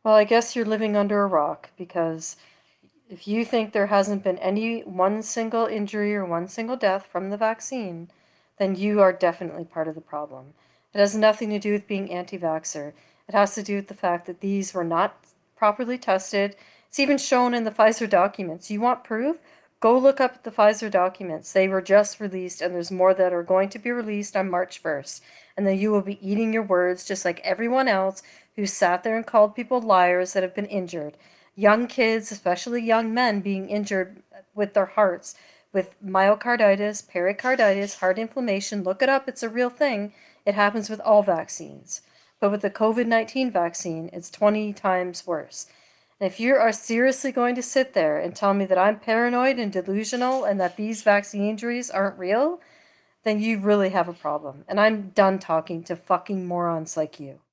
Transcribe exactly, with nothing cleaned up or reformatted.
Well, I guess you're living under a rock because if you think there hasn't been any one single injury or one single death from the vaccine, then you are definitely part of the problem. It has nothing to do with being anti vaxxer. It has to do with the fact that these were not properly tested. It's even shown in the Pfizer documents. You want proof? Go look up the Pfizer documents. They were just released, and there's more that are going to be released on March first. And then you will be eating your words just like everyone else who sat there and called people liars that have been injured. Young kids, especially young men, being injured with their hearts with myocarditis, pericarditis, heart inflammation. Look it up, it's a real thing. It happens with all vaccines. But with the COVID nineteen vaccine, it's twenty times worse. And if you are seriously going to sit there and tell me that I'm paranoid and delusional and that these vaccine injuries aren't real, then you really have a problem. And I'm done talking to fucking morons like you.